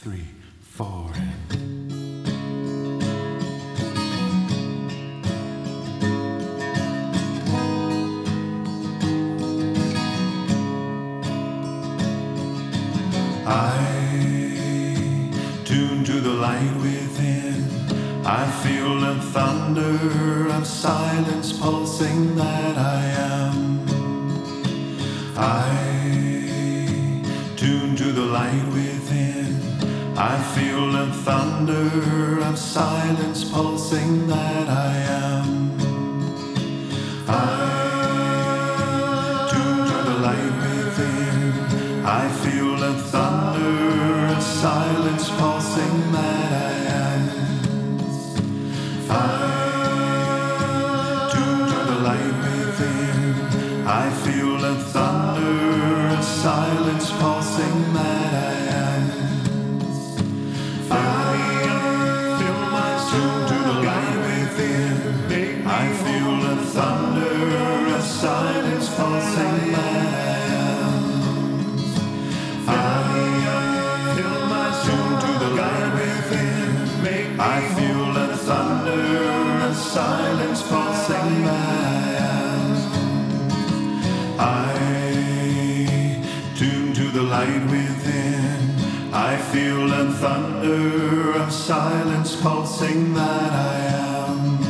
three, four, I tune to the light within. I feel the thunder of silence pulsing that I am. I tune to the light within. I feel the thunder of silence pulsing that I am. I tune to the light within. I feel the thunder of silence pulsing that I am. I tune to the light within. I feel the thunder of silence pulsing that I am. Fill my tune to the light within. I feel the thunder of silence pulsing that I am. Fill my tune to the light within. I feel the thunder of silence pulsing that I am. I tune to the light within. I feel the thunder of silence pulsing that I am.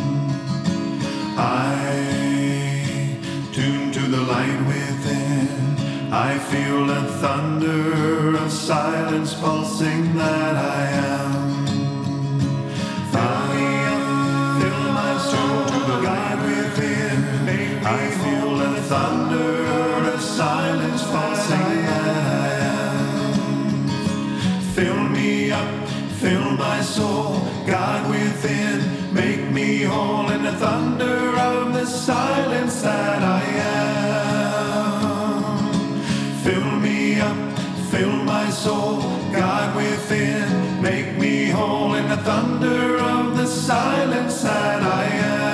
I tune to the light within. I feel the thunder of silence pulsing that I am. Fill my soul to the light within. I feel the thunder of silence pulsing that I am. Fill me up, fill my soul, God within. Make me whole in the thunder of the silence that I am. Fill me up, fill my soul, God within. Make me whole in the thunder of the silence that I am.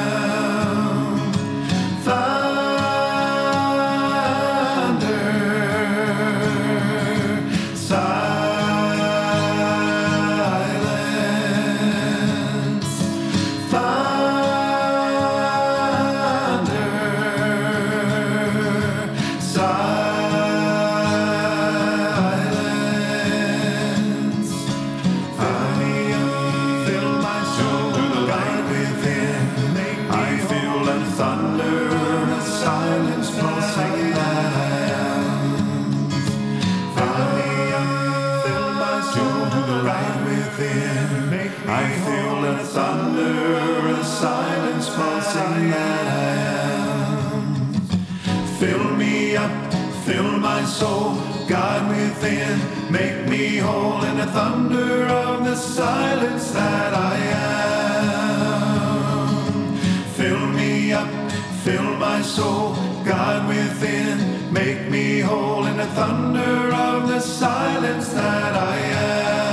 Thunder, silence. Thunder, silence. Fill my soul to the light within. I feel the thunder of silence pulsing that I am. Fill my soul to the light within. I feel the thunder of silence pulsing that I am. Fill me up, fill my soul, God within. Make me whole in the thunder of the silence that I am. Fill me up, fill my soul, God within. Make me whole in the thunder of the silence that I am.